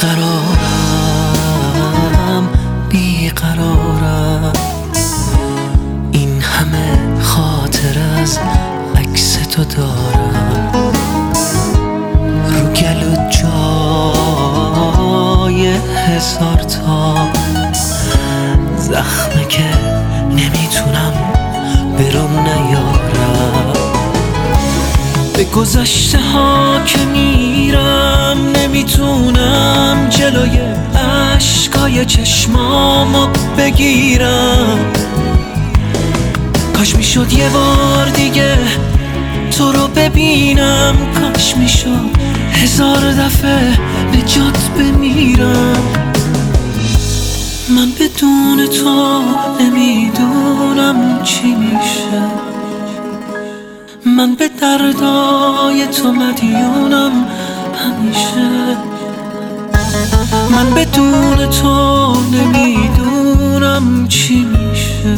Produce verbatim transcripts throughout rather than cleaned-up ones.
بیقرارم بیقرارم، این همه خاطر از عکس تو دارم، رو گلو جای هزار تا زخمه که نمیتونم برام نیارم. به گذشته ها که میرم نمیتونم جلوی عشقای چشمامو بگیرم. کاش میشد یه بار دیگه تو رو ببینم، کاش میشد هزار دفعه به جات بمیرم. من بدون تو نمیدونم چی میشه، من به دردای تو مدیونم همیشه. من بدون تو نمیدونم چی میشه،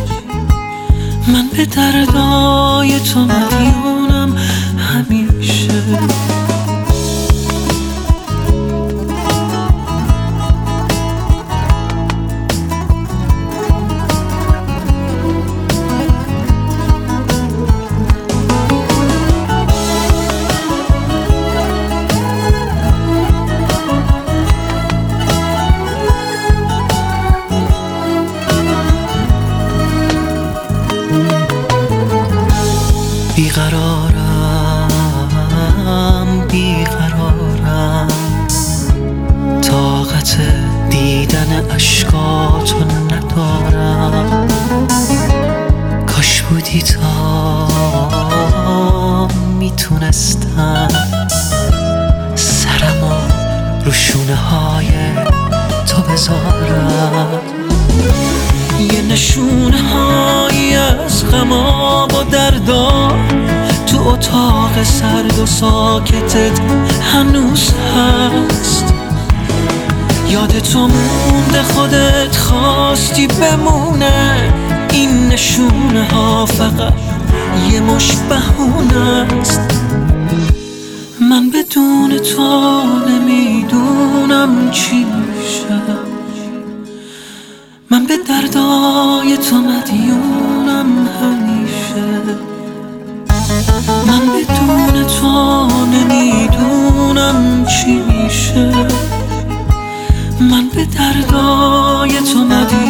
من به دردای تو مدیونم همیشه. بیقرارم بیقرارم، طاقت دیدن اشکاتو ندارم. کاش بودی تا میتونستم سرمو رو شونه های تو بذارم، یه نشونه هایی از غمام و دردا تو اتاق سرد و ساکتت هنوز هست. یاد تو مونده، خودت خواستی بمونه، این نشونه ها فقط یه مش بهونه است. من بدون تو نمیدونم چی میشه، من به دردای تو مدیونم همیشه. من بدون تو نمیدونم چی میشه، من به دردای تو مدیونم